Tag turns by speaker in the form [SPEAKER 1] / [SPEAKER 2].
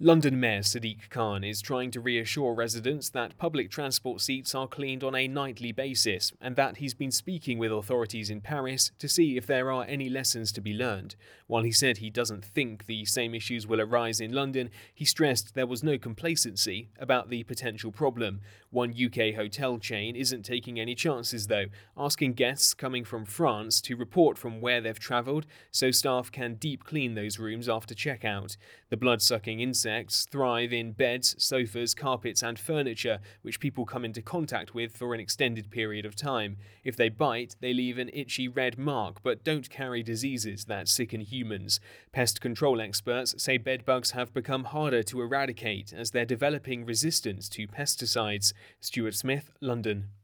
[SPEAKER 1] London Mayor Sadiq Khan is trying to reassure residents that public transport seats are cleaned on a nightly basis and that he's been speaking with authorities in Paris to see if there are any lessons to be learned. While he said he doesn't think the same issues will arise in London, he stressed there was no complacency about the potential problem. One UK hotel chain isn't taking any chances though, asking guests coming from France to report from where they've travelled so staff can deep clean those rooms after checkout. The blood-sucking insects thrive in beds, sofas, carpets, and furniture, which people come into contact with for an extended period of time. If they bite, they leave an itchy red mark, but don't carry diseases that sicken humans. Pest control experts say bedbugs have become harder to eradicate as they're developing resistance to pesticides. Stuart Smith, London.